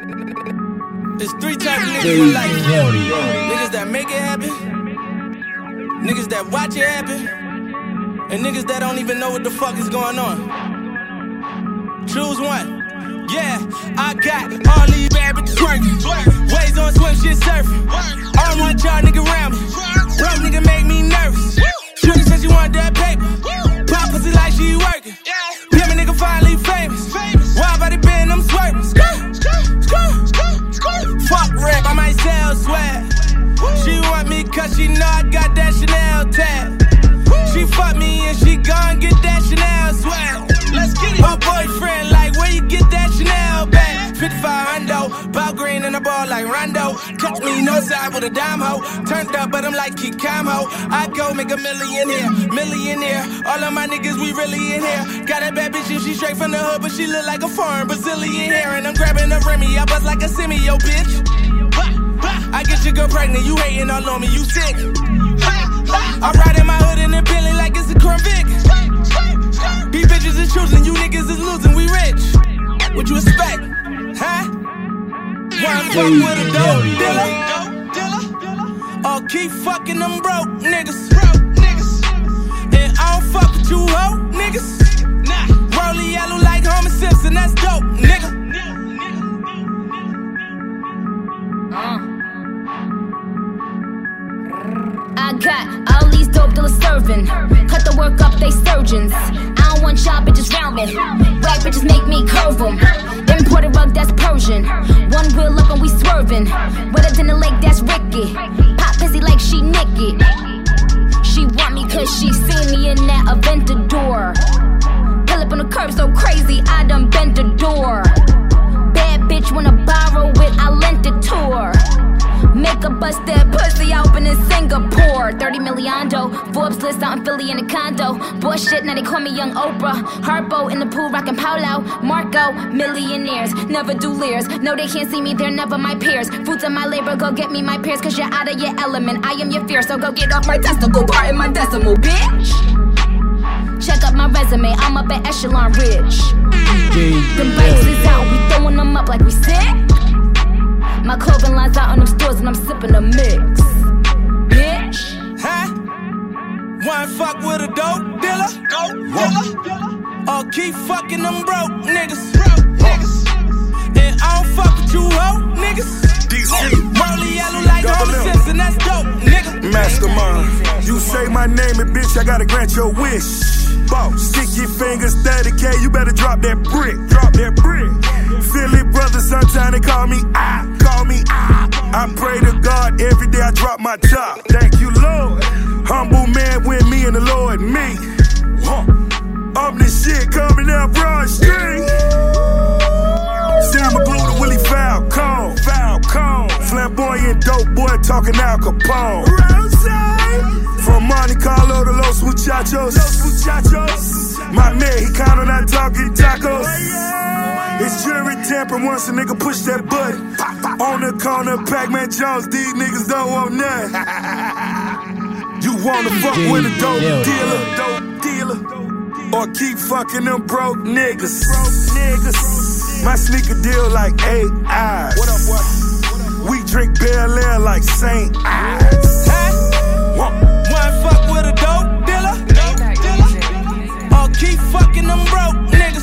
There's three types of niggas in life. Niggas that make it happen, niggas that watch it happen, and niggas that don't even know what the fuck is going on. Choose one. Yeah, I got all these bad bitches twerking, waves on swim shit surfing. I don't want y'all nigga around me. Broke nigga make me nervous. Shorty said she wanted that paper. Pop pussy like she working. Pimp a nigga finally famous. Wild body been, I'm swerving. Fuck rap, I might sell swag. She want me cause she know I got that Chanel tag. She fuck me and she gon' get that Chanel swag. Let's get it. My boyfriend like, where you get that Chanel bag? 55 hundo, ball green and a ball like Rondo. Catch me no side with a dime hoe. Turned up, but I'm like Kikamo. I go make a millionaire. All of my niggas, we really in here. Got a bad bitch and she straight from the hood, but she look like a foreign Brazilian hair. And I'm grabbing a Remy, I bust like a semi, yo bitch. I get your girl pregnant, you hating all on me, you sick. I ride in my hood in a Bentley like it's a Corvette. These bitches is choosing, you niggas is losing, we rich. What you expect, huh? One fuck with a dope dealer, or keep fucking them broke niggas. And I don't fuck with you hoe niggas. Rollie yellow like Homer Simpson, that's dope, nigga. I got all these dope dealers serving. Cut the work up, they surgeons. I don't want y'all bitches round me. Black bitches make me curve them. Imported rug, that's Persian. One wheel up and we swerving. Wetter than the lake, that's Ricky. Pop busy like she Nicky. She want me cause she seen me in that Aventador. Pull up on the curb so crazy, I done bent the door. Bad bitch wanna borrow it, I lent the tour. Make a bust that pussy open in Singapore. 30 million dough, Forbes list out in Philly in a condo. Boy shit, now they call me Young Oprah. Harpo in the pool, rockin' Polo. Marco, millionaires, never do leers. No, they can't see me, they're never my peers. Fruits of my labor, go get me my peers, cause you're out of your element. I am your fear, so go get off my testicle, part in my decimal, bitch. Check up my resume, I'm up at Echelon Ridge. Them bikes is out, we throwing them up like we sick. My clothing lines out on them stores and I'm sipping a mix. Bitch. Huh? One fuck with a dope dealer, or keep fucking them broke niggas. And I don't fuck with you hoe niggas. DC. Rollie yellow like Homer Simpson, that's dope, nigga. Mastermind. You say my name and bitch, I gotta grant your wish. Stick your fingers 30K, you better drop that brick. Philly brothers, sometimes they call me I. I pray to God every day I drop my top. Thank you, Lord. Humble man with me and the Lord me. Up this shit coming up Broad Street. Sam McGlue to Willie Falcone. Flamboyant dope boy talking Al Capone. From Monte Carlo to Los Muchachos. My man, he kinda not talking tacos. It's jury tampering once a nigga push that button. On the corner, Pac-Man Jones, these niggas don't want nothing. You wanna fuck with a dope dealer, or keep fucking them broke niggas. My sneaker deal like 8 eyes. What up, what? We drink Bel Air like St. Ives. One fuck with a dope dealer, or keep fucking them broke niggas.